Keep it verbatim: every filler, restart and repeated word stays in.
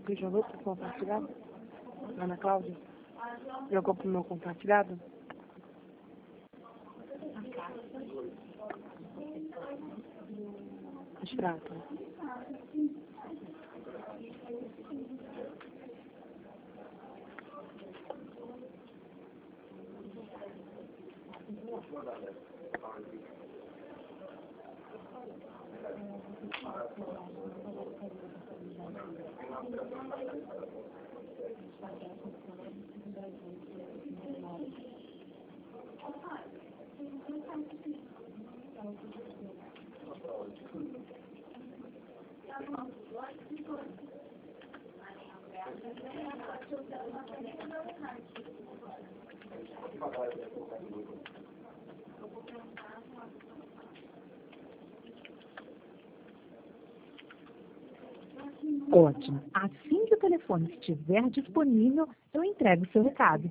Você jogou pro compartilhado? Ana Cláudia? Jogou pro meu compartilhado? Extrato. Ótimo. Assim que o telefone estiver disponível, eu entrego o seu recado.